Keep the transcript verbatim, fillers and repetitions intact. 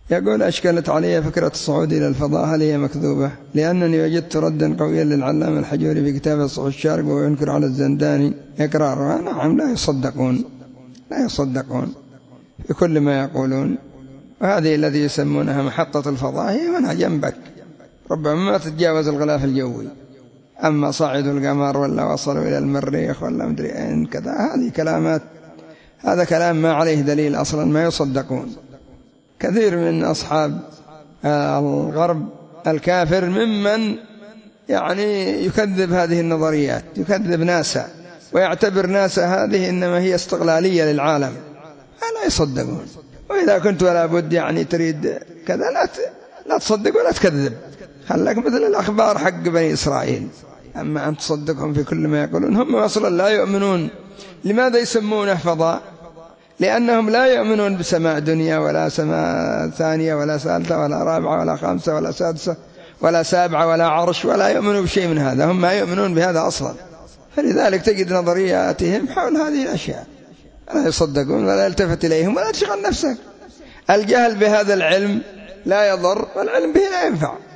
يقول: أشكلت علي فكرة الصعود إلى الفضاء، هل هي مكذوبة؟ لأنني وجدت ردا قويا للعلامة الحجوري في كتابه صحف الشارق، وينكر على الزنداني إقرارها. نعم، لا يصدقون لا يصدقون في كل ما يقولون. وهذه الذي يسمونها محطة الفضاء هي منها جنبك، ربما ما تتجاوز الغلاف الجوي. أما صعدوا القمر ولا وصلوا إلى المريخ ولا مدري أين كذا، هذه كلامات، هذا كلام ما عليه دليل أصلا، ما يصدقون. كثير من أصحاب الغرب الكافر ممن يعني يكذب هذه النظريات، يكذب ناسا، ويعتبر ناسا هذه إنما هي استغلالية للعالم، لا يصدقون. وإذا كنت ولا بد يعني تريد كذا، لا لا تصدق ولا تكذب، خلك مثل الأخبار حق بني إسرائيل. أما أن تصدقهم في كل ما يقولون، هم أصلا لا يؤمنون. لماذا يسمونه فضاء؟ لأنهم لا يؤمنون بسماء دنيا ولا سماء ثانية ولا ثالثة ولا رابعة ولا خامسة ولا سادسة ولا سابعة ولا عرش، ولا يؤمنون بشيء من هذا، هم ما يؤمنون بهذا أصلا. فلذلك تجد نظرياتهم حول هذه الأشياء لا يصدقون ولا يلتفت إليهم ولا تشغل نفسك. الجهل بهذا العلم لا يضر، والعلم به لا ينفع.